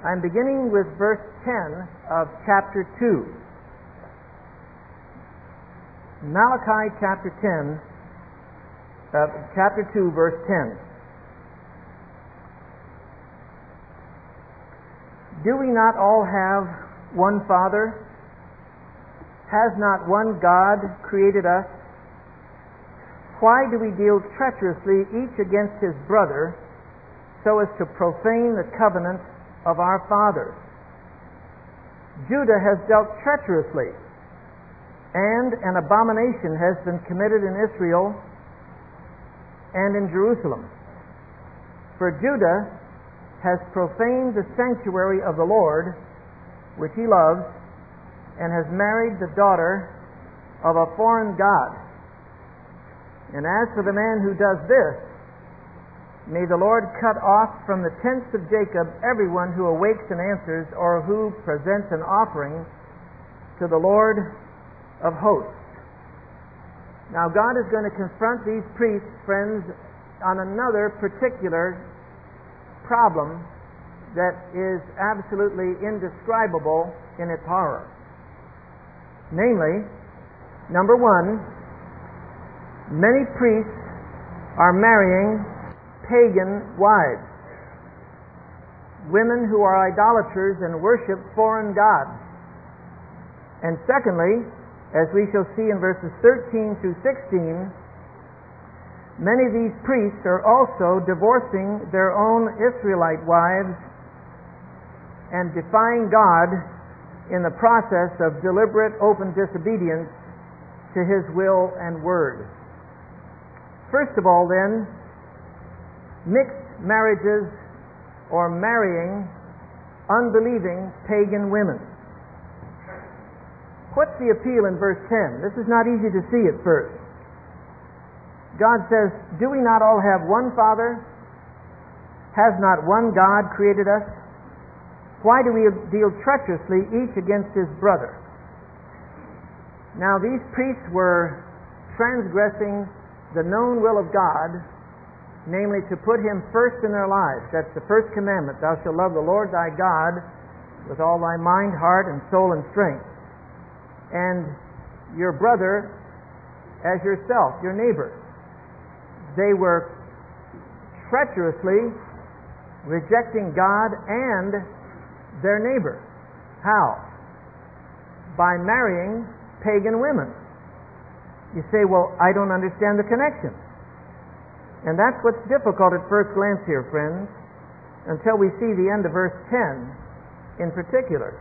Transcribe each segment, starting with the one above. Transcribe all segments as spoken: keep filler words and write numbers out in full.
I'm beginning with verse ten of chapter two. Malachi chapter ten, uh, chapter two, verse ten. Do we not all have one Father? Has not one God created us? Why do we deal treacherously each against his brother, so as to profane the covenant of our fathers? Judah has dealt treacherously, and an abomination has been committed in Israel and in Jerusalem. For Judah has profaned the sanctuary of the Lord, which he loves, and has married the daughter of a foreign god. And as for the man who does this, may the Lord cut off from the tents of Jacob everyone who awakes and answers, or who presents an offering to the Lord of hosts. Now God is going to confront these priests, friends, on another particular problem that is absolutely indescribable in its horror. Namely, number one, many priests are marrying pagan wives, women who are idolaters and worship foreign gods. And secondly, as we shall see in verses thirteen through sixteen, many of these priests are also divorcing their own Israelite wives and defying God in the process of deliberate open disobedience to his will and word. First of all, then, mixed marriages or marrying unbelieving pagan women. What's the appeal in verse ten? This is not easy to see at first. God says, do we not all have one Father? Has not one God created us? Why do we deal treacherously each against his brother? Now these priests were transgressing the known will of God, namely to put him first in their lives. That's the first commandment. Thou shalt love the Lord thy God with all thy mind, heart, and soul and strength, and your brother as yourself, your neighbor. They were treacherously rejecting God and their neighbor. How? By marrying pagan women. You say, well, I don't understand the connection. And that's what's difficult at first glance here, friends, until we see the end of verse ten in particular.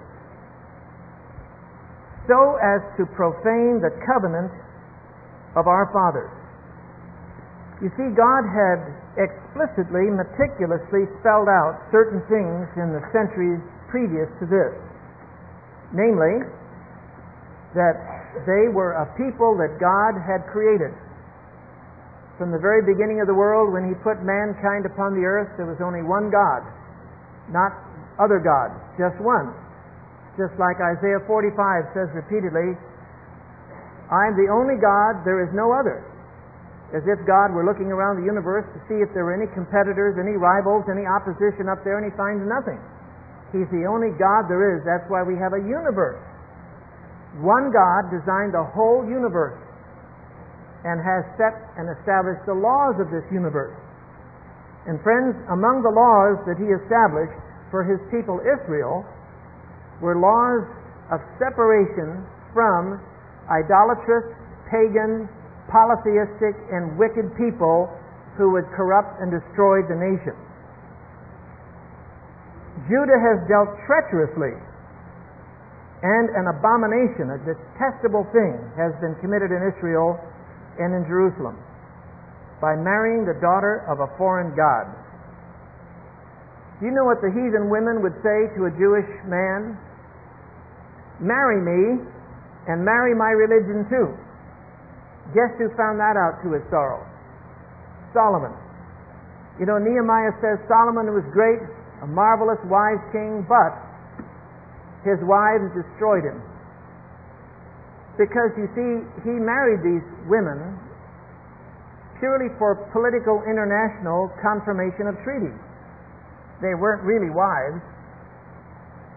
So as to profane the covenant of our fathers. You see, God had explicitly, meticulously spelled out certain things in the centuries previous to this. Namely, that they were a people that God had created. From the very beginning of the world, when he put mankind upon the earth, there was only one God, not other gods, just one. Just like Isaiah forty-five says repeatedly, I am the only God, there is no other. As if God were looking around the universe to see if there were any competitors, any rivals, any opposition up there, and he finds nothing. He's the only God there is. That's why we have a universe. One God designed the whole universe and has set and established the laws of this universe. And friends, among the laws that he established for his people Israel were laws of separation from idolatrous, pagan, polytheistic, and wicked people who would corrupt and destroy the nation. Judah has dealt treacherously, and an abomination, a detestable thing, has been committed in Israel and in Jerusalem by marrying the daughter of a foreign god. Do you know what the heathen women would say to a Jewish man? Marry me and marry my religion too. Guess who found that out to his sorrow? Solomon. You know, Nehemiah says Solomon was great, a marvelous, wise king, but his wives destroyed him. Because, you see, he married these women purely for political international confirmation of treaties. They weren't really wives.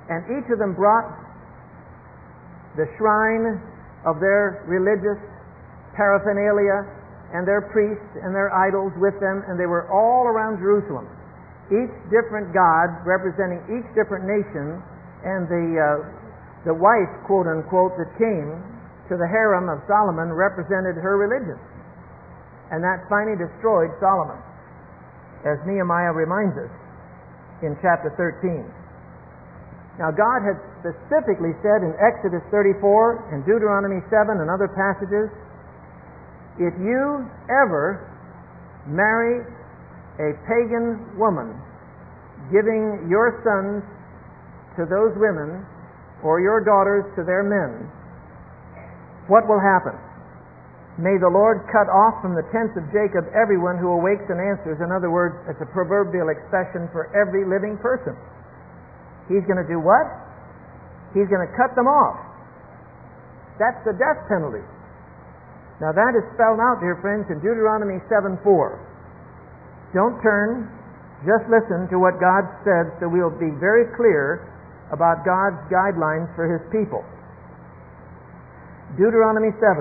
And each of them brought the shrine of their religious paraphernalia and their priests and their idols with them, and they were all around Jerusalem. Each different god representing each different nation, and the uh, the wife, quote unquote, that came to the harem of Solomon represented her religion. And that finally destroyed Solomon, as Nehemiah reminds us in chapter thirteen. Now God had specifically said in Exodus thirty-four and Deuteronomy seven and other passages, if you ever marry a pagan woman, giving your sons to those women or your daughters to their men, what will happen? May the Lord cut off from the tents of Jacob everyone who awakes and answers. In other words, it's a proverbial expression for every living person. He's going to do what? He's going to cut them off. That's the death penalty. Now that is spelled out, dear friends, in Deuteronomy seven four. Don't turn, just listen to what God said, so we'll be very clear about God's guidelines for His people. Deuteronomy seven.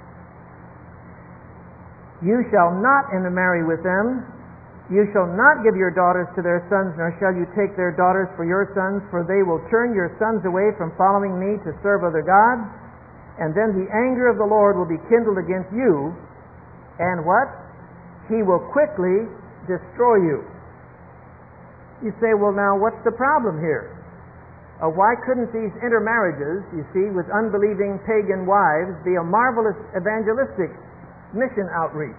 You shall not intermarry with them. You shall not give your daughters to their sons, nor shall you take their daughters for your sons, for they will turn your sons away from following me to serve other gods, and then the anger of the Lord will be kindled against you, and what? He will quickly destroy you. You say, well now, what's the problem here? Uh, why couldn't these intermarriages, you see, with unbelieving pagan wives be a marvelous evangelistic mission outreach?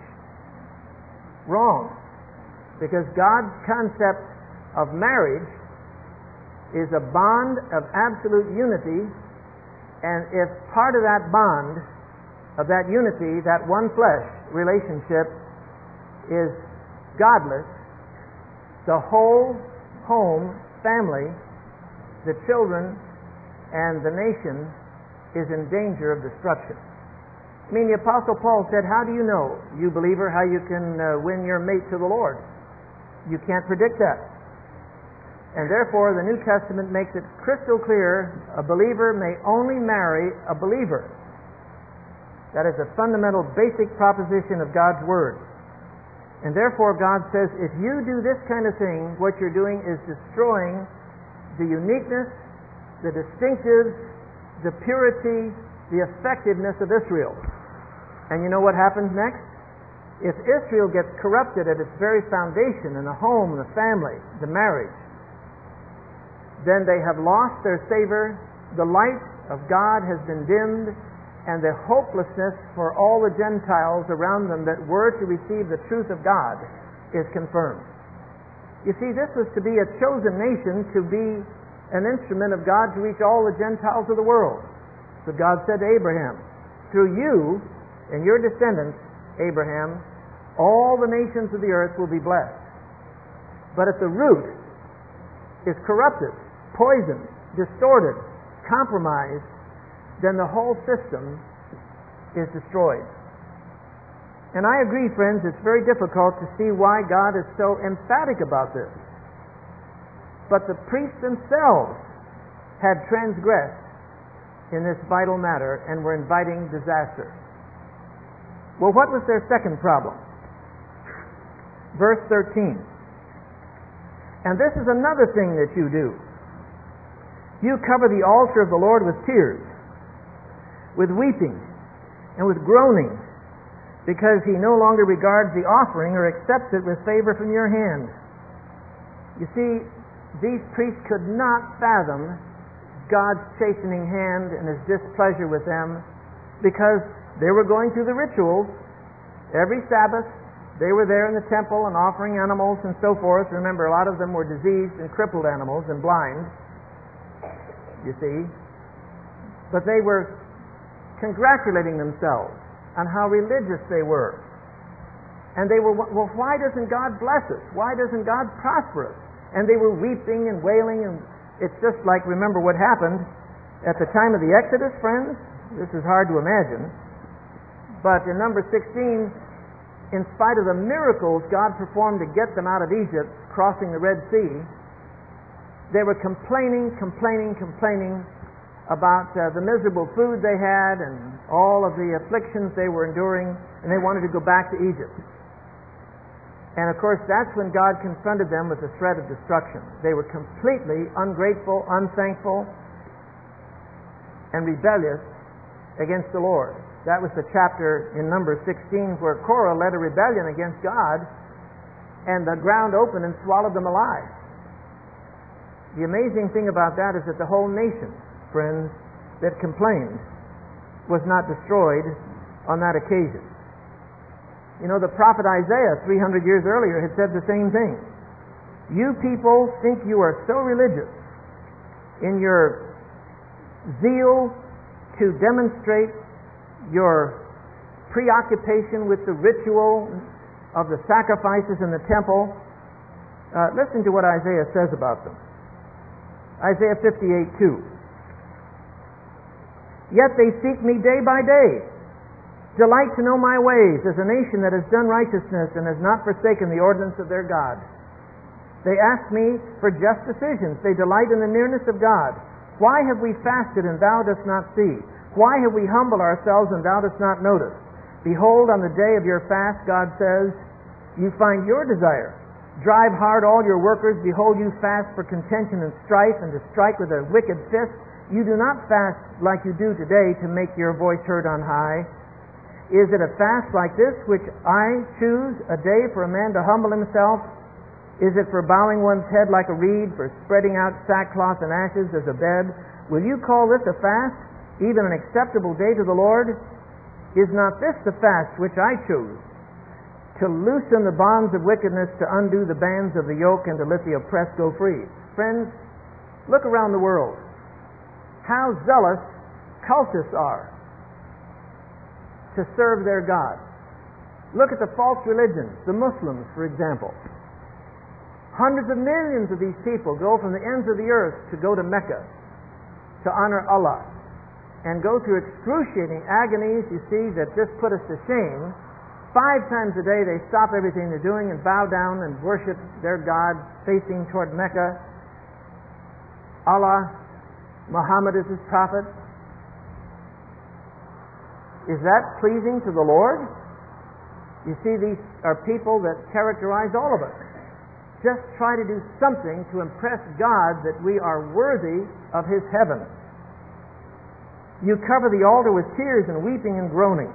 Wrong. Because God's concept of marriage is a bond of absolute unity, and if part of that bond, of that unity, that one flesh relationship is godless, the whole home, family, the children, and the nation is in danger of destruction. I mean, the Apostle Paul said, how do you know, you believer, how you can uh, win your mate to the Lord? You can't predict that. And therefore, the New Testament makes it crystal clear, a believer may only marry a believer. That is a fundamental, basic proposition of God's Word. And therefore, God says, if you do this kind of thing, what you're doing is destroying the uniqueness, the distinctives, the purity, the effectiveness of Israel. And you know what happens next? If Israel gets corrupted at its very foundation, in the home, the family, the marriage, then they have lost their savor, the light of God has been dimmed, and the hopelessness for all the Gentiles around them that were to receive the truth of God is confirmed. You see, this was to be a chosen nation, to be an instrument of God to reach all the Gentiles of the world. So God said to Abraham, through you and your descendants, Abraham, all the nations of the earth will be blessed. But if the root is corrupted, poisoned, distorted, compromised, then the whole system is destroyed. And I agree, friends, it's very difficult to see why God is so emphatic about this. But the priests themselves had transgressed in this vital matter and were inviting disaster. Well, what was their second problem? Verse thirteen. And this is another thing that you do. You cover the altar of the Lord with tears, with weeping, and with groaning, because He no longer regards the offering or accepts it with favor from your hand. You see, these priests could not fathom God's chastening hand and His displeasure with them, because they were going through the rituals every Sabbath. They were there in the temple and offering animals and so forth. Remember, a lot of them were diseased and crippled animals and blind, you see. But they were congratulating themselves on how religious they were. And they were, well, why doesn't God bless us? Why doesn't God prosper us? And they were weeping and wailing, and it's just like, remember what happened at the time of the Exodus, friends? This is hard to imagine. But in number sixteen, in spite of the miracles God performed to get them out of Egypt, crossing the Red Sea, They were complaining, complaining, complaining about uh, the miserable food they had and all of the afflictions they were enduring, and they wanted to go back to Egypt. And of course, that's when God confronted them with the threat of destruction. They were completely ungrateful, unthankful, and rebellious against the Lord. That was the chapter in Numbers sixteen where Korah led a rebellion against God, and the ground opened and swallowed them alive. The amazing thing about that is that the whole nation, friends, that complained was not destroyed on that occasion. You know, the prophet Isaiah three hundred years earlier had said the same thing. You people think you are so religious in your zeal to demonstrate your preoccupation with the ritual of the sacrifices in the temple. Uh, listen to what Isaiah says about them. Isaiah fifty-eight two. Yet they seek me day by day, delight to know my ways, as a nation that has done righteousness and has not forsaken the ordinance of their God. They ask me for just decisions. They delight in the nearness of God. Why have we fasted and thou dost not see? Why have we humbled ourselves and thou dost not notice? Behold, on the day of your fast, God says, you find your desire. Drive hard all your workers. Behold, you fast for contention and strife and to strike with a wicked fist. You do not fast like you do today to make your voice heard on high. Is it a fast like this which I choose, a day for a man to humble himself? Is it for bowing one's head like a reed, for spreading out sackcloth and ashes as a bed? Will you call this a fast, even an acceptable day to the Lord? Is not this the fast which I chose? To loosen the bonds of wickedness, to undo the bands of the yoke, and to let the oppressed go free. Friends, look around the world. How zealous cultists are to serve their God. Look at the false religions, the Muslims, for example. Hundreds of millions of these people go from the ends of the earth to go to Mecca to honor Allah and go through excruciating agonies, you see, that just put us to shame. Five times a day they stop everything they're doing and bow down and worship their God facing toward Mecca. Allah, Muhammad is his prophet. Is that pleasing to the Lord? You see, these are people that characterize all of us. Just try to do something to impress God that we are worthy of his heaven. You cover the altar with tears and weeping and groaning.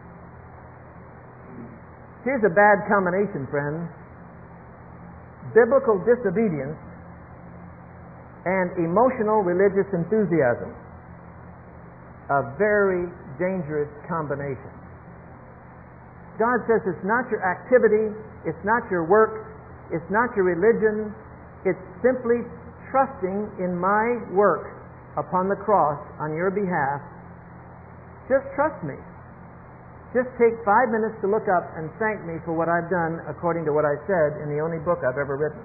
Here's a bad combination, friends. Biblical disobedience and emotional religious enthusiasm. A very dangerous combination. God says it's not your activity, it's not your work, it's not your religion, it's simply trusting in my work upon the cross on your behalf. Just trust me. Just take five minutes to look up and thank me for what I've done according to what I said in the only book I've ever written.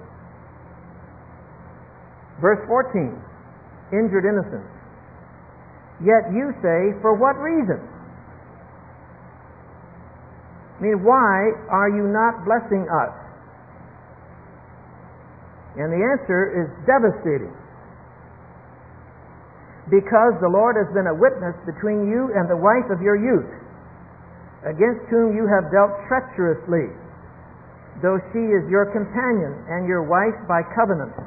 Verse fourteen, injured innocence. Yet you say, for what reason? I mean, why are you not blessing us? And the answer is devastating. Because the Lord has been a witness between you and the wife of your youth, against whom you have dealt treacherously, though she is your companion and your wife by covenant.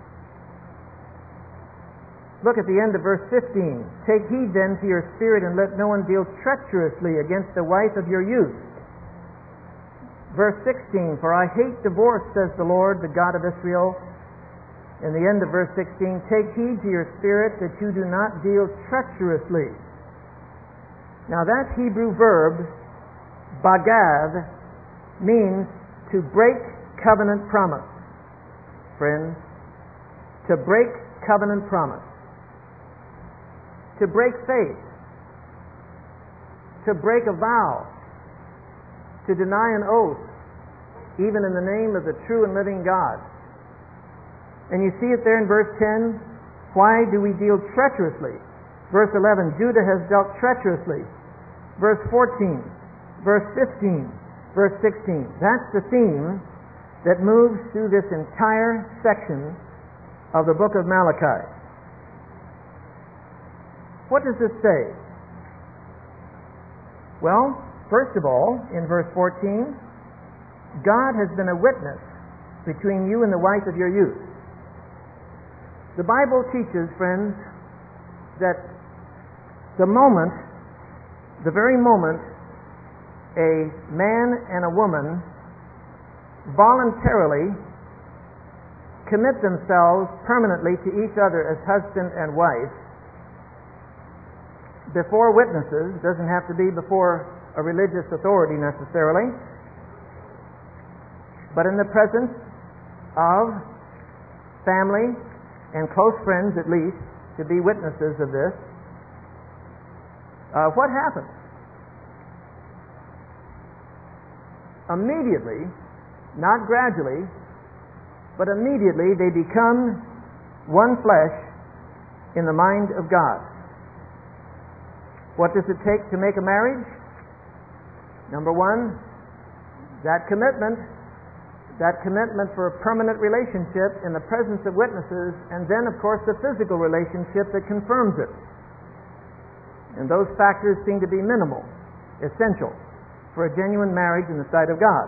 Look at the end of verse fifteen. Take heed then to your spirit, and let no one deal treacherously against the wife of your youth. Verse sixteen, for I hate divorce, says the Lord, the God of Israel. In the end of verse sixteen, take heed to your spirit that you do not deal treacherously. Now that Hebrew verb, bagav, means to break covenant promise. Friends, to break covenant promise. To break faith. To break a vow. To deny an oath, even in the name of the true and living God. And you see it there in verse ten. Why do we deal treacherously? Verse eleven, Judah has dealt treacherously. Verse fourteen, verse fifteen, verse sixteen. That's the theme that moves through this entire section of the book of Malachi. What does this say? Well, first of all, in verse fourteen, God has been a witness between you and the wife of your youth. The Bible teaches, friends, that the moment, the very moment, a man and a woman voluntarily commit themselves permanently to each other as husband and wife, before witnesses, doesn't have to be before a religious authority necessarily, but in the presence of family and close friends at least, to be witnesses of this, uh, what happens? Immediately, not gradually, but immediately they become one flesh in the mind of God. What does it take to make a marriage? Number one, that commitment, that commitment for a permanent relationship in the presence of witnesses, and then, of course, the physical relationship that confirms it. And those factors seem to be minimal, essential for a genuine marriage in the sight of God.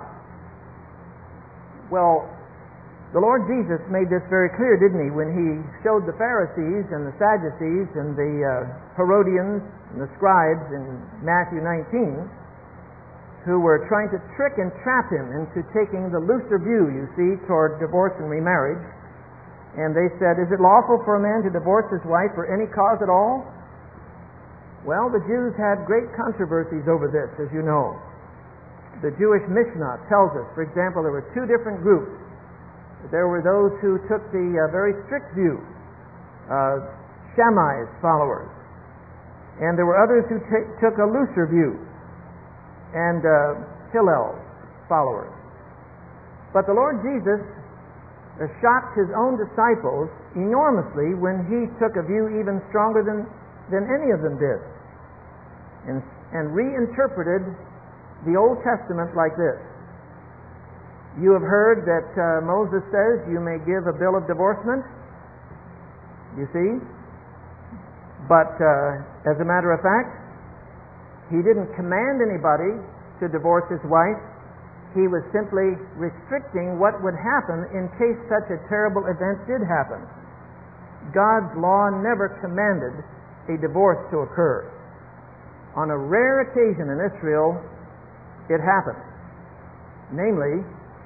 Well, the Lord Jesus made this very clear, didn't he, when he showed the Pharisees and the Sadducees and the uh, Herodians and the scribes in Matthew nineteen, who were trying to trick and trap him into taking the looser view, you see, toward divorce and remarriage. And they said, is it lawful for a man to divorce his wife for any cause at all? Well, the Jews had great controversies over this, as you know. The Jewish Mishnah tells us, for example, there were two different groups. There were those who took the uh, very strict view, uh, Shammai's followers. And there were others who t- took a looser view, and uh, Hillel's followers. But the Lord Jesus uh, shocked his own disciples enormously when he took a view even stronger than, than any of them did, and, and reinterpreted the Old Testament like this. You have heard that uh, Moses says you may give a bill of divorcement, you see, but uh, as a matter of fact, he didn't command anybody to divorce his wife. He was simply restricting what would happen in case such a terrible event did happen. God's law never commanded a divorce to occur. On a rare occasion in Israel, it happened. Namely,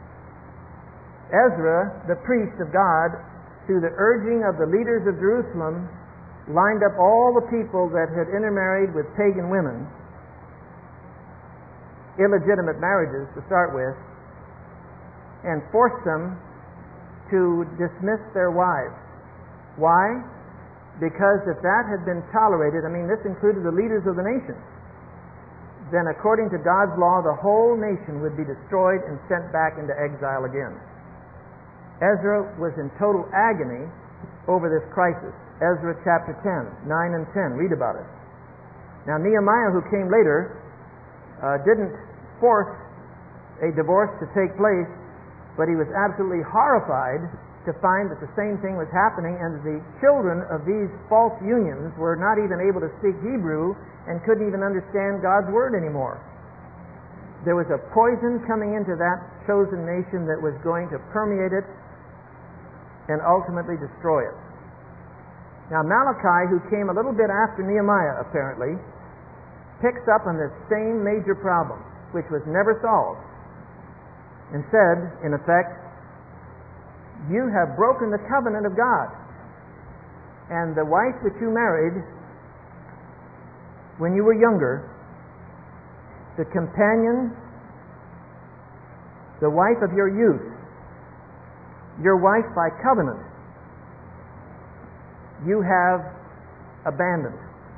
Ezra, the priest of God, through the urging of the leaders of Jerusalem, lined up all the people that had intermarried with pagan women, illegitimate marriages to start with, and forced them to dismiss their wives. Why? Because if that had been tolerated, I mean, this included the leaders of the nation, then according to God's law, the whole nation would be destroyed and sent back into exile again. Ezra was in total agony over this crisis. Ezra chapter ten, nine and ten, read about it. Now Nehemiah, who came later, uh, didn't force a divorce to take place, but he was absolutely horrified to find that the same thing was happening, and the children of these false unions were not even able to speak Hebrew and couldn't even understand God's word anymore. There was a poison coming into that chosen nation that was going to permeate it and ultimately destroy it. Now Malachi, who came a little bit after Nehemiah apparently, picks up on this same major problem, which was never solved, and said, in effect, you have broken the covenant of God, and the wife that you married when you were younger, the companion, the wife of your youth, your wife by covenant, you have abandoned.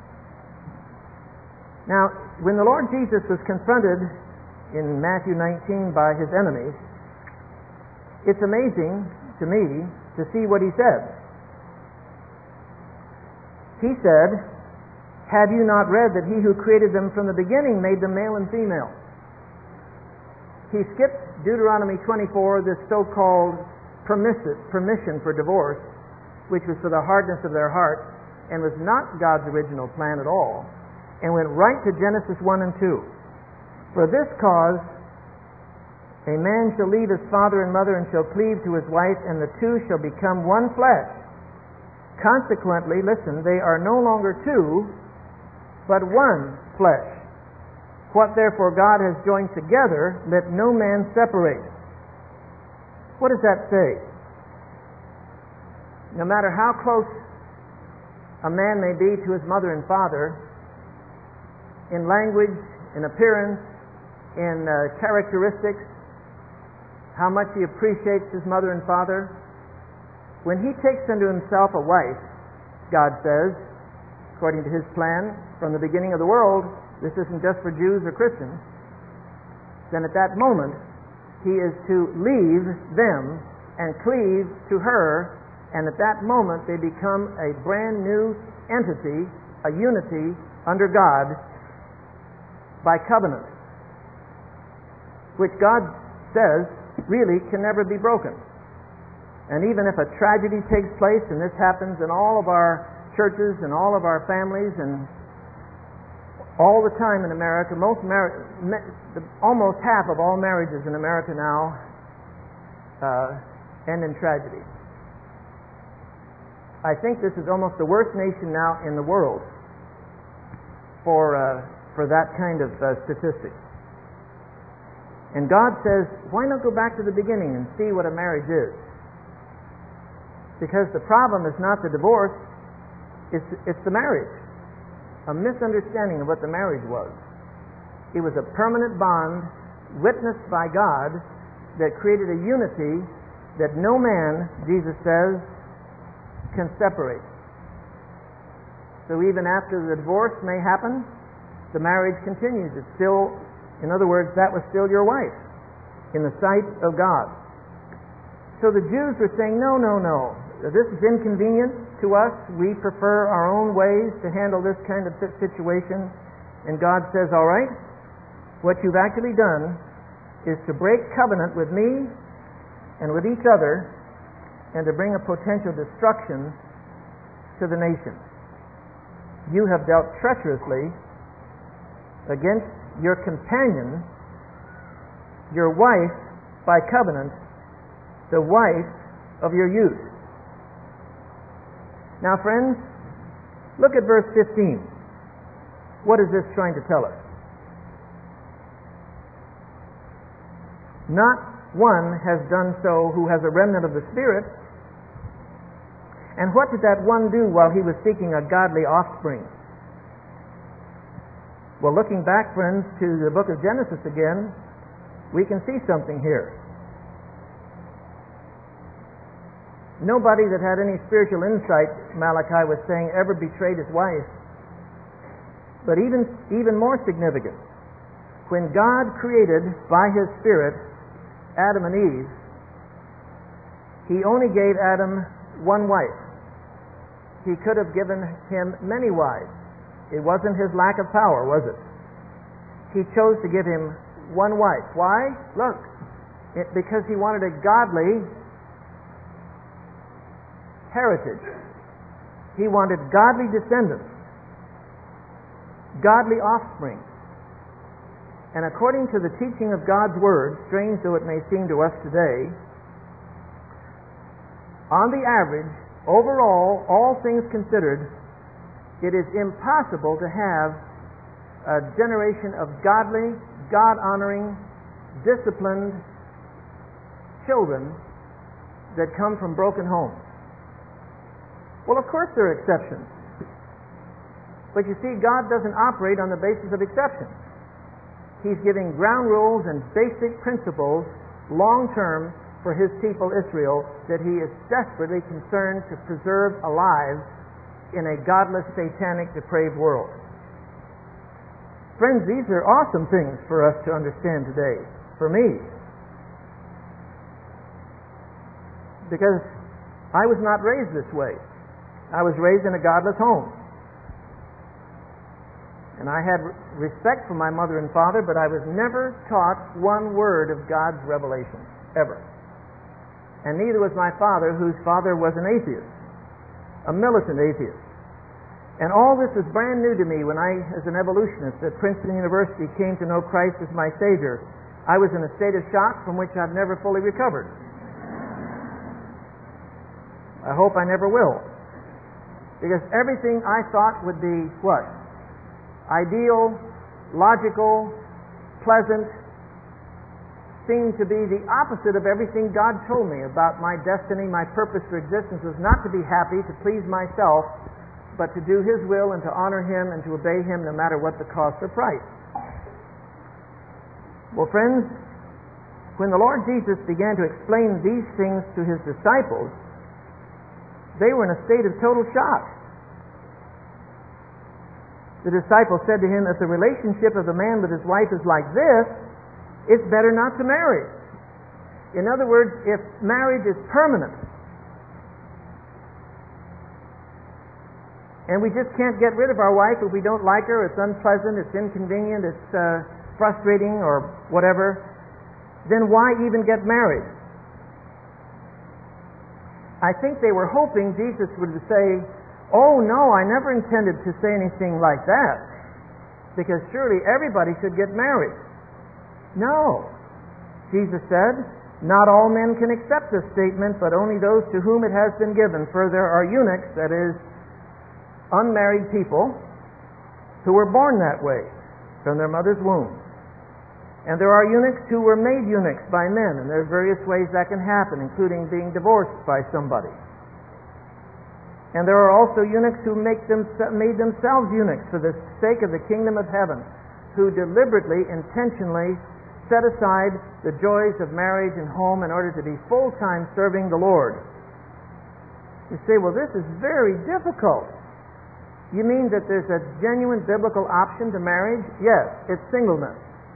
Now, when the Lord Jesus was confronted in Matthew nineteen by his enemies, it's amazing to me to see what he said. He said, have you not read that he who created them from the beginning made them male and female? He skipped Deuteronomy twenty-four, this so-called permissive, permission for divorce, which was for the hardness of their heart, and was not God's original plan at all, and went right to Genesis one and two. For this cause a man shall leave his father and mother and shall cleave to his wife, and the two shall become one flesh. Consequently, listen, they are no longer two, but one flesh. What therefore God has joined together, let no man separate. What does that say? No matter how close a man may be to his mother and father, in language, in appearance, in uh, characteristics, how much he appreciates his mother and father, when he takes unto himself a wife, God says, according to his plan from the beginning of the world, this isn't just for Jews or Christians, then at that moment he is to leave them and cleave to her, and at that moment they become a brand new entity, a unity under God by covenant, which God says really can never be broken. And even if a tragedy takes place, and this happens in all of our churches and all of our families and all the time in America, most mar- almost half of all marriages in America now uh, end in tragedy. I think this is almost the worst nation now in the world for uh, for that kind of uh, statistic. And God says, why not go back to the beginning and see what a marriage is? Because the problem is not the divorce, it's, it's the marriage. A misunderstanding of what the marriage was. It was a permanent bond witnessed by God that created a unity that no man, Jesus says, can separate. So even after the divorce may happen, the marriage continues. It's still, in other words, that was still your wife in the sight of God. So the Jews were saying, no, no, no. This is inconvenient to us. We prefer our own ways to handle this kind of situation. And God says, all right, what you've actually done is to break covenant with me and with each other and to bring a potential destruction to the nation. You have dealt treacherously against your companion, your wife by covenant, the wife of your youth. Now, friends, look at verse fifteen. What is this trying to tell us? Not one has done so who has a remnant of the Spirit. And what did that one do while he was seeking a godly offspring? Well, looking back, friends, to the book of Genesis again, we can see something here. Nobody that had any spiritual insight, Malachi was saying, ever betrayed his wife. But even, even more significant, when God created by His Spirit Adam and Eve, He only gave Adam one wife. He could have given him many wives. It wasn't his lack of power, was it? He chose to give him one wife. Why? Look, it, because he wanted a godly heritage. He wanted godly descendants, godly offspring. And according to the teaching of God's Word, strange though it may seem to us today, on the average, overall, all things considered, it is impossible to have a generation of godly, God-honoring, disciplined children that come from broken homes. Well, of course there are exceptions. But you see, God doesn't operate on the basis of exceptions. He's giving ground rules and basic principles long-term for His people Israel that He is desperately concerned to preserve alive in a godless, satanic, depraved world. Friends, these are awesome things for us to understand today, for me. Because I was not raised this way. I was raised in a godless home. And I had respect for my mother and father, but I was never taught one word of God's revelation, ever. And neither was my father, whose father was an atheist. a militant atheist. And all this was brand new to me when I, as an evolutionist at Princeton University, came to know Christ as my Savior. I was in a state of shock from which I've never fully recovered. I hope I never will. Because everything I thought would be what? Ideal, logical, pleasant, seemed to be the opposite of everything God told me about my destiny. My purpose for existence was not to be happy, to please myself, but to do His will and to honor Him and to obey Him no matter what the cost or price. Well, friends, when the Lord Jesus began to explain these things to His disciples, they were in a state of total shock. The disciples said to Him, if the relationship of a man with his wife is like this, it's better not to marry. In other words, if marriage is permanent, and we just can't get rid of our wife if we don't like her, it's unpleasant, it's inconvenient, it's uh, frustrating or whatever, then why even get married? I think they were hoping Jesus would say, oh no, I never intended to say anything like that, because surely everybody should get married. No. Jesus said, not all men can accept this statement, but only those to whom it has been given. For there are eunuchs, that is, unmarried people, who were born that way from their mother's womb. And there are eunuchs who were made eunuchs by men, and there are various ways that can happen, including being divorced by somebody. And there are also eunuchs who make them, made themselves eunuchs for the sake of the kingdom of heaven, who deliberately, intentionally set aside the joys of marriage and home in order to be full-time serving the Lord. You say, well, this is very difficult. You mean that there's a genuine biblical option to marriage? Yes, it's singleness.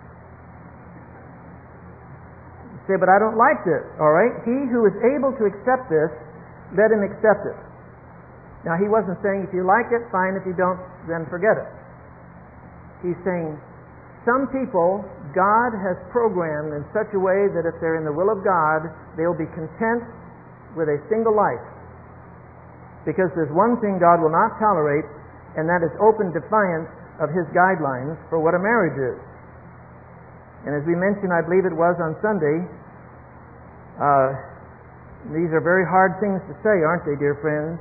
You say, but I don't like this. All right, he who is able to accept this, let him accept it. Now, he wasn't saying if you like it, fine. If you don't, then forget it. He's saying some people God has programmed in such a way that if they're in the will of God, they'll be content with a single life. Because there's one thing God will not tolerate, and that is open defiance of His guidelines for what a marriage is. And as we mentioned, I believe it was on Sunday, uh, these are very hard things to say, aren't they, dear friends?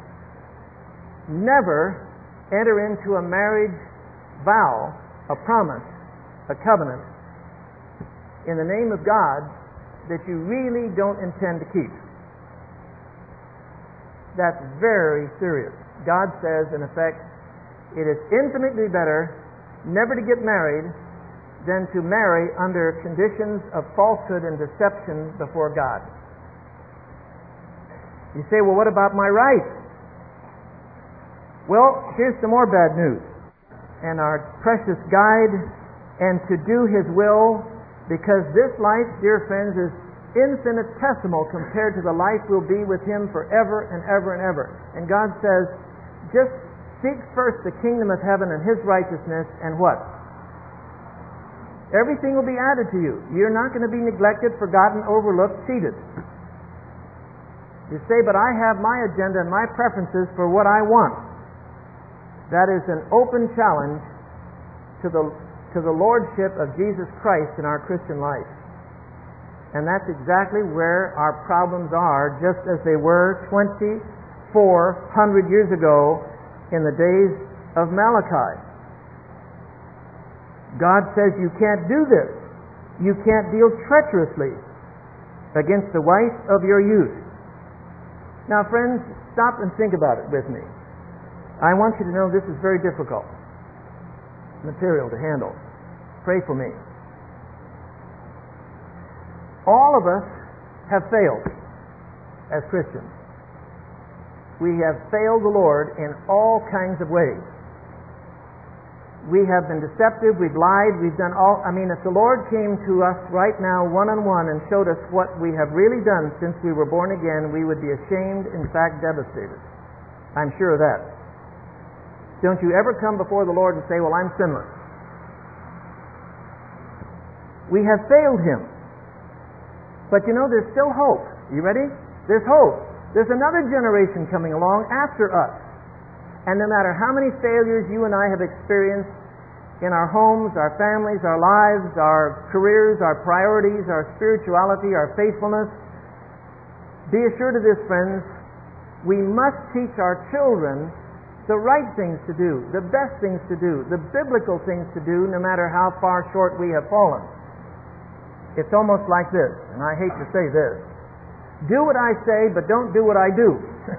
Never enter into a marriage vow, a promise, a covenant, in the name of God that you really don't intend to keep. That's very serious. God says, in effect, it is infinitely better never to get married than to marry under conditions of falsehood and deception before God. You say, well, what about my rights? Well, here's some more bad news. And our precious guide, and to do His will, because this life, dear friends, is infinitesimal compared to the life we'll be with Him forever and ever and ever. And God says, just seek first the kingdom of heaven and His righteousness, and what? Everything will be added to you. You're not going to be neglected, forgotten, overlooked, cheated. You say, but I have my agenda and my preferences for what I want. That is an open challenge to the to the lordship of Jesus Christ in our Christian life. And that's exactly where our problems are, just as they were twenty-four hundred years ago in the days of Malachi. God says you can't do this. You can't deal treacherously against the wife of your youth. Now, friends, stop and think about it with me. I want you to know this is very difficult material to handle. Pray for me. All of us have failed as Christians. We have failed the Lord in all kinds of ways. We have been deceptive, we've lied, we've done all... I mean, if the Lord came to us right now one-on-one and showed us what we have really done since we were born again, we would be ashamed, in fact, devastated. I'm sure of that. Don't you ever come before the Lord and say, well, I'm sinless. We have failed Him. But you know, there's still hope. You ready? There's hope. there's another generation coming along after us. And no matter how many failures you and I have experienced in our homes, our families, our lives, our careers, our priorities, our spirituality, our faithfulness, be assured of this, friends, we must teach our children the right things to do, the best things to do, the biblical things to do, no matter how far short we have fallen. It's almost like this, and I hate to say this. Do what I say, but don't do what I do.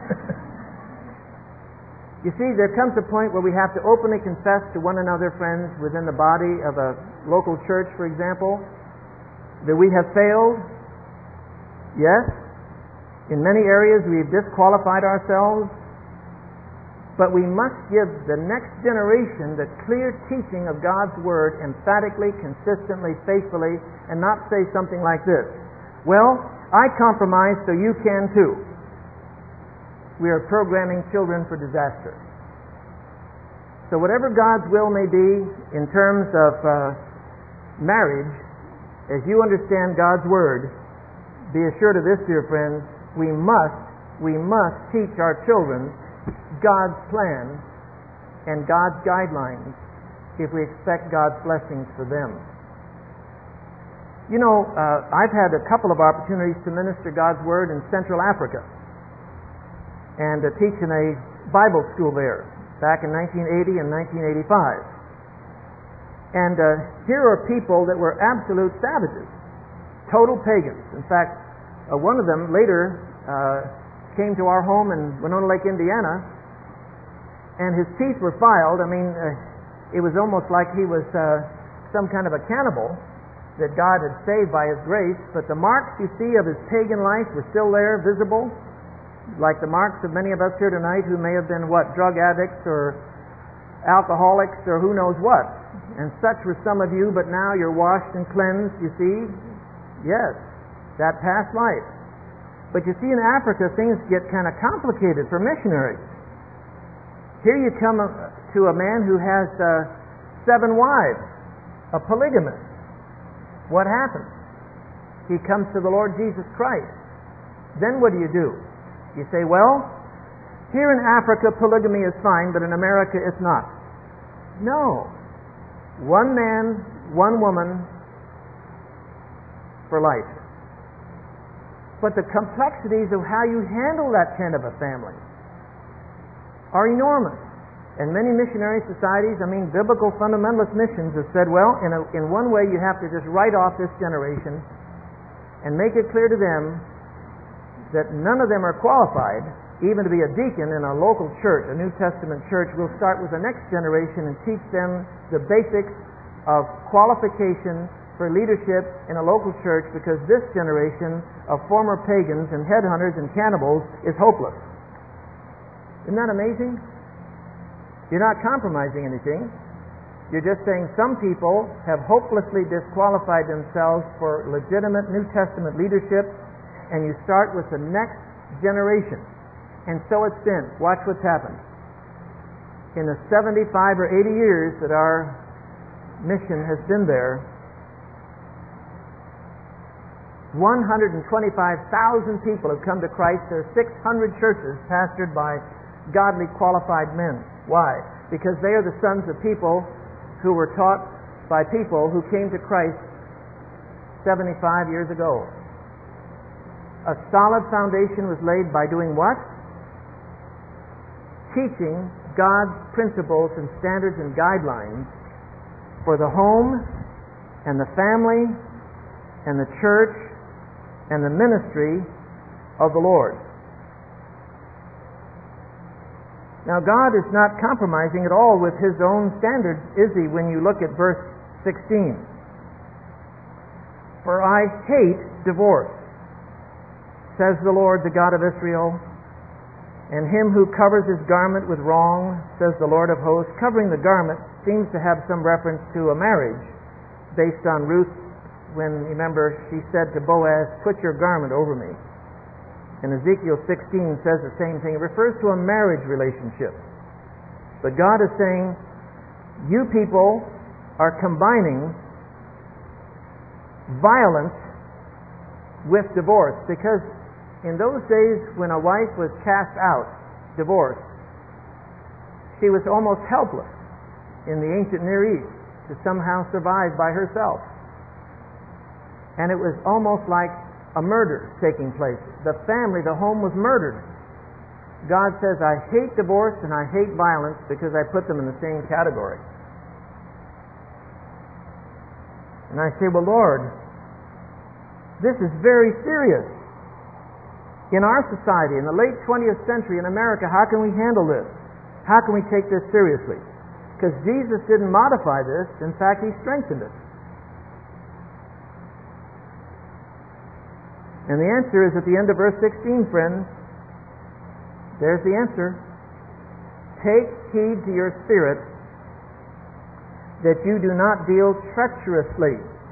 You see, there comes a point where we have to openly confess to one another, friends, within the body of a local church, for example, that we have failed. Yes, in many areas we've disqualified ourselves, but we must give the next generation the clear teaching of God's Word emphatically, consistently, faithfully, and not say something like this: well, I compromise, so you can too. We are programming children for disaster. So whatever God's will may be in terms of uh, marriage, as you understand God's Word, be assured of this, dear friends, we must, we must teach our children God's plan and God's guidelines if we expect God's blessings for them. You know, uh, I've had a couple of opportunities to minister God's Word in Central Africa and uh, teach in a Bible school there back in nineteen eighty and nineteen eighty-five. And uh, here are people that were absolute savages, total pagans. In fact, uh, one of them later uh, came to our home in Winona Lake, Indiana, and his teeth were filed. I mean, uh, it was almost like he was uh, some kind of a cannibal that God had saved by His grace, but the marks you see of his pagan life were still there, visible, like the marks of many of us here tonight who may have been, what, drug addicts or alcoholics or who knows what. And such were some of you, but now you're washed and cleansed, you see. Yes, that past life. But you see, in Africa, things get kind of complicated for missionaries. Here you come to a man who has uh, seven wives, a polygamist. What happens? He comes to the Lord Jesus Christ. Then what do you do? You say, well, here in Africa polygamy is fine, but in America it's not. No. One man, one woman for life. But the complexities of how you handle that kind of a family are enormous. And many missionary societies, I mean, biblical fundamentalist missions have said, well, in, a, in one way you have to just write off this generation and make it clear to them that none of them are qualified even to be a deacon in a local church, a New Testament church. We'll start with the next generation and teach them the basics of qualification for leadership in a local church, because this generation of former pagans and headhunters and cannibals is hopeless. Isn't that amazing? You're not compromising anything. You're just saying some people have hopelessly disqualified themselves for legitimate New Testament leadership, and you start with the next generation. And so it's been. Watch what's happened. In the seventy-five or eighty years that our mission has been there, one hundred twenty-five thousand people have come to Christ. There are six hundred churches pastored by godly, qualified men. Why? Because they are the sons of people who were taught by people who came to Christ seventy-five years ago. A solid foundation was laid by doing what? Teaching God's principles and standards and guidelines for the home and the family and the church and the ministry of the Lord. Now, God is not compromising at all with His own standards, is He, when you look at verse sixteen? For I hate divorce, says the Lord, the God of Israel, and him who covers his garment with wrong, says the Lord of hosts. Covering the garment seems to have some reference to a marriage, based on Ruth, when, remember, she said to Boaz, put your garment over me. And Ezekiel sixteen says the same thing. It refers to a marriage relationship. But God is saying, you people are combining violence with divorce, because in those days when a wife was cast out, divorced, she was almost helpless in the ancient Near East to somehow survive by herself. And it was almost like a murder taking place. The family, the home was murdered. God says, I hate divorce and I hate violence because I put them in the same category. And I say, well, Lord, this is very serious. In our society, in the late twentieth century in America, how can we handle this? How can we take this seriously? Because Jesus didn't modify this. In fact, He strengthened it. And the answer is at the end of verse sixteen, friends. There's the answer. Take heed to your spirit that you do not deal treacherously.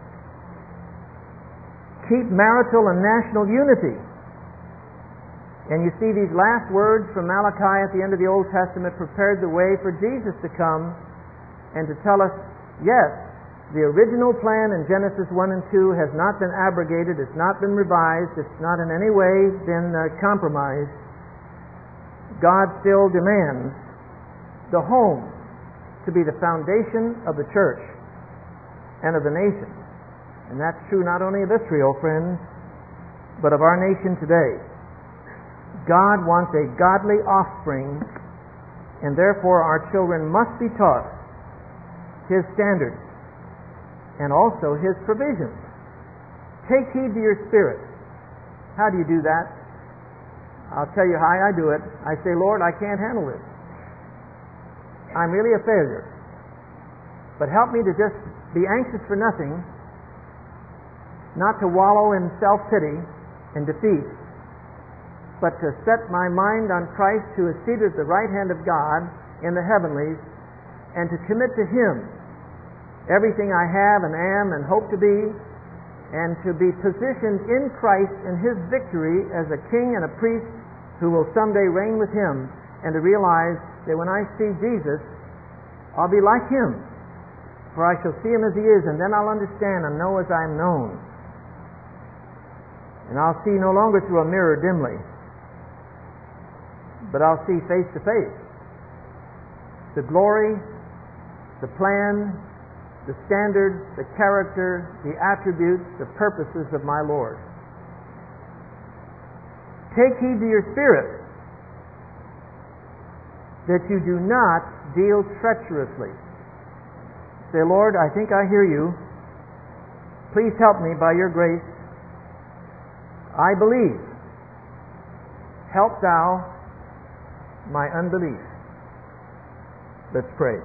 Keep marital and national unity. And you see these last words from Malachi at the end of the Old Testament prepared the way for Jesus to come and to tell us, yes, the original plan in Genesis one and two has not been abrogated, it's not been revised, it's not in any way been uh, compromised. God still demands the home to be the foundation of the church and of the nation. And that's true not only of Israel, friends, but of our nation today. God wants a godly offspring, and therefore our children must be taught His standards and also His provisions. Take heed to your spirit. How do you do that? I'll tell you how I do it. I say, Lord, I can't handle this. I'm really a failure. But help me to just be anxious for nothing, not to wallow in self-pity and defeat, but to set my mind on Christ who is seated at the right hand of God in the heavenlies, and to commit to Him everything I have and am and hope to be, and to be positioned in Christ in His victory as a king and a priest who will someday reign with Him, and to realize that when I see Jesus, I'll be like Him, for I shall see Him as He is, and then I'll understand and know as I am known. And I'll see no longer through a mirror dimly, but I'll see face to face the glory, the plan, the standards, the character, the attributes, the purposes of my Lord. Take heed to your spirit that you do not deal treacherously. Say, Lord, I think I hear you. Please help me by your grace. I believe. Help thou my unbelief. Let's pray.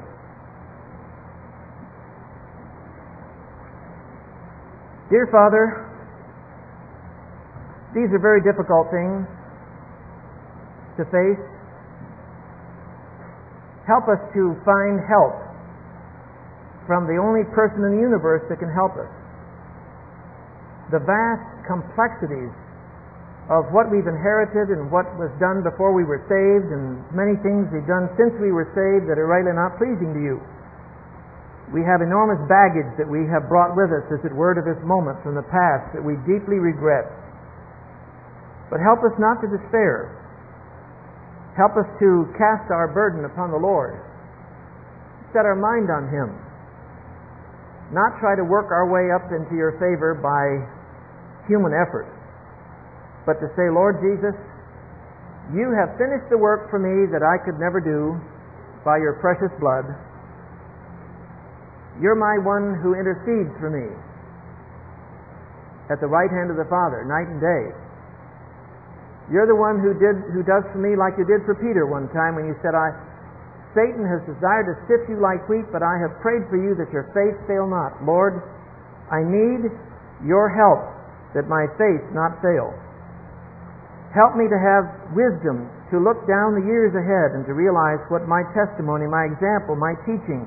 Dear Father, these are very difficult things to face. Help us to find help from the only person in the universe that can help us. The vast complexities of what we've inherited and what was done before we were saved, and many things we've done since we were saved that are rightly not pleasing to you. We have enormous baggage that we have brought with us, as it were, to this moment from the past that we deeply regret. But help us not to despair. Help us to cast our burden upon the Lord. Set our mind on Him. Not try to work our way up into your favor by human effort, but to say, Lord Jesus, you have finished the work for me that I could never do by your precious blood. You're my one who intercedes for me at the right hand of the Father, night and day. You're the one who did, who does for me like you did for Peter one time when you said, I, Satan has desired to sift you like wheat, but I have prayed for you that your faith fail not. Lord, I need your help that my faith not fail. Help me to have wisdom to look down the years ahead and to realize what my testimony, my example, my teaching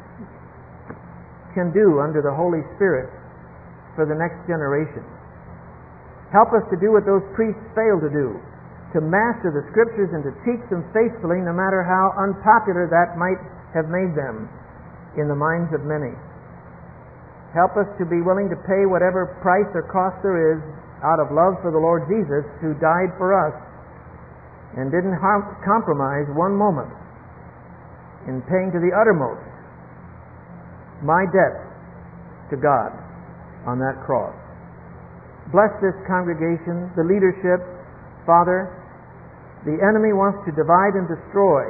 can do under the Holy Spirit for the next generation. Help us to do what those priests failed to do, to master the Scriptures and to teach them faithfully, no matter how unpopular that might have made them in the minds of many. Help us to be willing to pay whatever price or cost there is out of love for the Lord Jesus, who died for us and didn't harm, compromise one moment in paying to the uttermost my debt to God on that cross. Bless this congregation, the leadership. Father, the enemy wants to divide and destroy.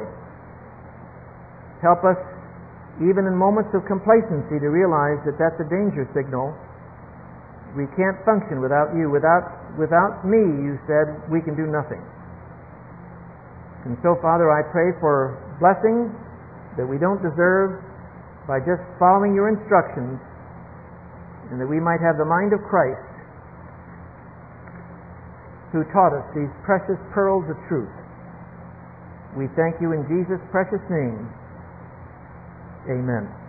Help us, even in moments of complacency, to realize that that's a danger signal. We can't function without you. Without, without me, you said, we can do nothing. And so, Father, I pray for blessings that we don't deserve by just following your instructions, and that we might have the mind of Christ, who taught us these precious pearls of truth. We thank you in Jesus' precious name. Amen.